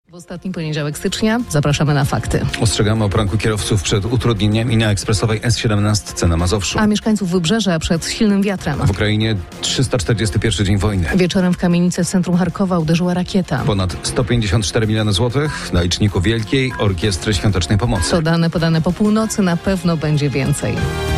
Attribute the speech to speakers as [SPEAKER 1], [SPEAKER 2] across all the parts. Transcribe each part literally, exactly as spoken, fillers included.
[SPEAKER 1] W ostatni poniedziałek stycznia zapraszamy na fakty.
[SPEAKER 2] Ostrzegamy o pranku kierowców przed utrudnieniami na ekspresowej S siedemnaście na Mazowszu.
[SPEAKER 1] A mieszkańców Wybrzeża przed silnym wiatrem.
[SPEAKER 2] W Ukrainie trzysta czterdziesty pierwszy dzień wojny.
[SPEAKER 1] Wieczorem w kamienicy w centrum Charkowa uderzyła rakieta.
[SPEAKER 2] Ponad sto pięćdziesiąt cztery miliony złotych na liczniku Wielkiej Orkiestry Świątecznej Pomocy.
[SPEAKER 1] To dane podane po północy, na pewno będzie więcej.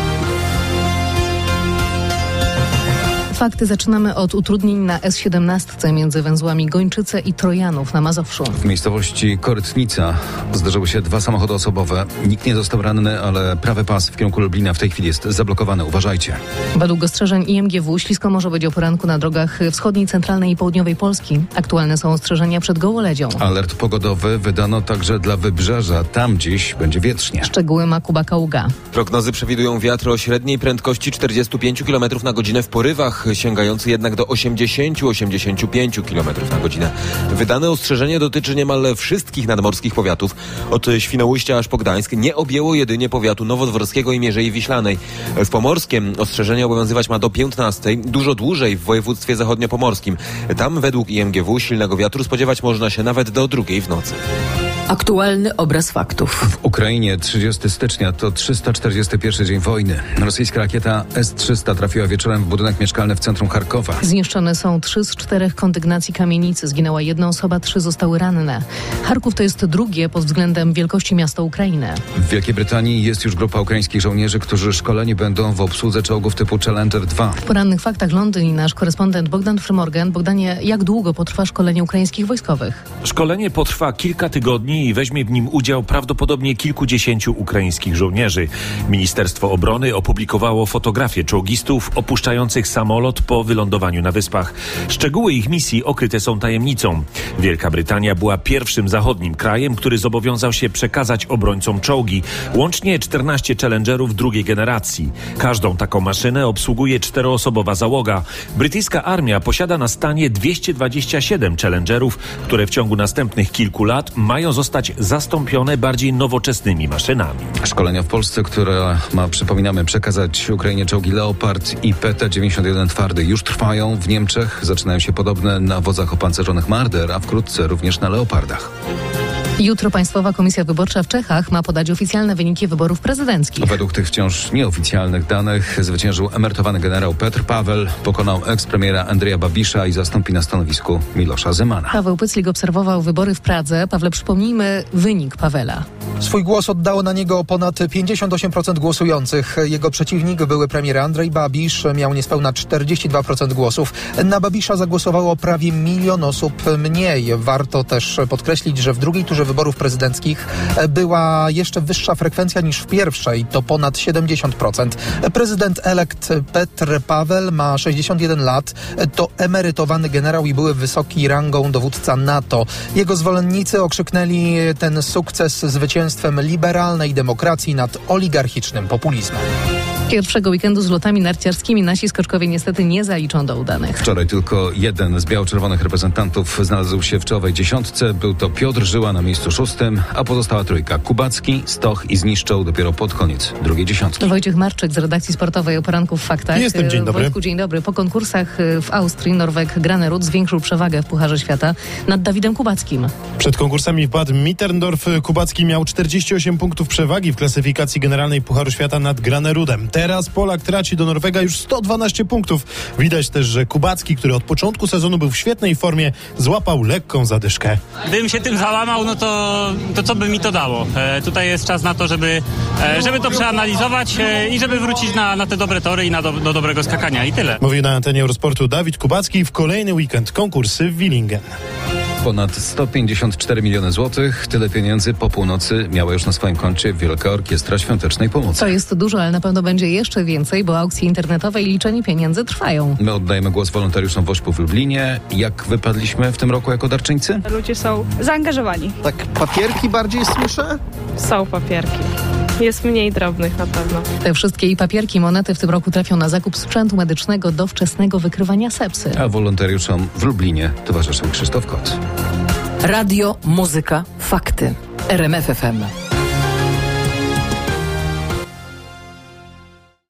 [SPEAKER 1] Fakty zaczynamy od utrudnień na S siedemnaście między węzłami Gończyce i Trojanów na Mazowszu.
[SPEAKER 2] W miejscowości Korytnica zdarzyły się dwa samochody osobowe. Nikt nie został ranny, ale prawy pas w kierunku Lublina w tej chwili jest zablokowany. Uważajcie.
[SPEAKER 1] Według ostrzeżeń I M G W ślisko może być o poranku na drogach wschodniej, centralnej i południowej Polski. Aktualne są ostrzeżenia przed gołoledzią.
[SPEAKER 2] Alert pogodowy wydano także dla Wybrzeża. Tam dziś będzie wietrznie.
[SPEAKER 1] Szczegóły ma Kuba Kaługa.
[SPEAKER 3] Prognozy przewidują wiatr o średniej prędkości czterdzieści pięć kilometrów na godzinę w porywach, sięgający jednak do osiemdziesiąt do osiemdziesięciu pięciu kilometrów na godzinę. Wydane ostrzeżenie dotyczy niemal wszystkich nadmorskich powiatów. Od Świnoujścia aż po Gdańsk. Nie objęło jedynie powiatu nowodworskiego i Mierzei Wiślanej. W Pomorskiem ostrzeżenie obowiązywać ma do piętnastej, dużo dłużej w województwie zachodniopomorskim. Tam według I M G W silnego wiatru spodziewać można się nawet do drugiej w nocy.
[SPEAKER 4] Aktualny obraz faktów.
[SPEAKER 2] W Ukrainie trzydziestego stycznia to trzysta czterdziesty pierwszy dzień wojny. Rosyjska rakieta S trzysta trafiła wieczorem w budynek mieszkalny w centrum Charkowa.
[SPEAKER 1] Zniszczone są trzy z czterech kondygnacji kamienicy. Zginęła jedna osoba, trzy zostały ranne. Charków to jest drugie pod względem wielkości miasto Ukrainy.
[SPEAKER 2] W Wielkiej Brytanii jest już grupa ukraińskich żołnierzy, którzy szkoleni będą w obsłudze czołgów typu Challenger dwa.
[SPEAKER 1] W porannych faktach Londyn i nasz korespondent Bogdan Frymorgan. Bogdanie, jak długo potrwa szkolenie ukraińskich wojskowych?
[SPEAKER 5] Szkolenie potrwa kilka tygodni i weźmie w nim udział prawdopodobnie kilkudziesięciu ukraińskich żołnierzy. Ministerstwo Obrony opublikowało fotografię czołgistów opuszczających samolot po wylądowaniu na wyspach. Szczegóły ich misji okryte są tajemnicą. Wielka Brytania była pierwszym zachodnim krajem, który zobowiązał się przekazać obrońcom czołgi. Łącznie czternaście Challengerów drugiej generacji. Każdą taką maszynę obsługuje czteroosobowa załoga. Brytyjska armia posiada na stanie dwieście dwadzieścia siedem Challengerów, które w ciągu następnych kilku lat mają zostać zastąpione bardziej nowoczesnymi maszynami.
[SPEAKER 2] Szkolenia w Polsce, które ma, przypominamy, przekazać Ukrainie czołgi Leopard i P T dziewięćdziesiąt jeden twardy, już trwają. W Niemczech zaczynają się podobne na wozach opancerzonych Marder, a wkrótce również na Leopardach.
[SPEAKER 1] Jutro Państwowa Komisja Wyborcza w Czechach ma podać oficjalne wyniki wyborów prezydenckich.
[SPEAKER 2] Według tych wciąż nieoficjalnych danych zwyciężył emerytowany generał Petr Paweł, pokonał ekspremiera Andrzeja Babisza i zastąpi na stanowisku Milosza Zemana.
[SPEAKER 1] Paweł Pyclik obserwował wybory w Pradze. Pawle, przypomnijmy wynik Pawela.
[SPEAKER 6] Swój głos oddało na niego ponad pięćdziesiąt osiem procent głosujących. Jego przeciwnik, były premier Andrzej Babisz, miał niespełna czterdzieści dwa procent głosów. Na Babisza zagłosowało prawie milion osób mniej. Warto też podkreślić, że w drugiej turze wyborów prezydenckich była jeszcze wyższa frekwencja niż w pierwszej, to ponad siedemdziesiąt procent. Prezydent elekt Petr Paweł ma sześćdziesiąt jeden lat, to emerytowany generał i były wysoki rangą dowódca NATO. Jego zwolennicy okrzyknęli ten sukces zwycięstwem liberalnej demokracji nad oligarchicznym populizmem.
[SPEAKER 1] Pierwszego weekendu z lotami narciarskimi nasi skoczkowie niestety nie zaliczą do udanych.
[SPEAKER 2] Wczoraj tylko jeden z biało-czerwonych reprezentantów znalazł się w czołowej dziesiątce. Był to Piotr Żyła na miejscu szóstym, a pozostała trójka Kubacki, Stoch i Zniszczą dopiero pod koniec drugiej dziesiątki.
[SPEAKER 1] Wojciech Marczyk z redakcji sportowej o poranku w faktach.
[SPEAKER 7] Jestem, dzień dobry.
[SPEAKER 1] Wojtku, dzień dobry. Po konkursach w Austrii Norweg Granerud zwiększył przewagę w Pucharze Świata nad Dawidem Kubackim.
[SPEAKER 7] Przed konkursami w Bad Mitterndorf Kubacki miał czterdzieści osiem punktów przewagi w klasyfikacji generalnej Pucharu Świata nad Granerudem. Teraz Polak traci do Norwega już sto dwanaście punktów. Widać też, że Kubacki, który od początku sezonu był w świetnej formie, złapał lekką zadyszkę.
[SPEAKER 8] Gdybym się tym załamał, no to, to co by mi to dało? E, tutaj jest czas na to, żeby, e, żeby to przeanalizować e, i żeby wrócić na, na te dobre tory i na do, do dobrego skakania i tyle.
[SPEAKER 7] Mówi na antenie Eurosportu Dawid Kubacki. W kolejny weekend konkursy w Willingen.
[SPEAKER 2] Ponad sto pięćdziesiąt cztery miliony złotych. Tyle pieniędzy po północy miała już na swoim koncie Wielka Orkiestra Świątecznej Pomocy.
[SPEAKER 1] To jest dużo, ale na pewno będzie jeszcze więcej, bo aukcje internetowe i liczenie pieniędzy trwają.
[SPEAKER 2] My oddajemy głos wolontariuszom WOŚP-u w Lublinie. Jak wypadliśmy w tym roku jako darczyńcy?
[SPEAKER 9] Ludzie są zaangażowani.
[SPEAKER 10] Tak papierki bardziej słyszę?
[SPEAKER 9] Są papierki. Jest mniej drobnych na pewno.
[SPEAKER 1] Te wszystkie i papierki, monety w tym roku trafią na zakup sprzętu medycznego do wczesnego wykrywania sepsy.
[SPEAKER 2] A wolontariuszom w Lublinie towarzyszył Krzysztof Kot.
[SPEAKER 4] Radio, muzyka, fakty. R M F F M.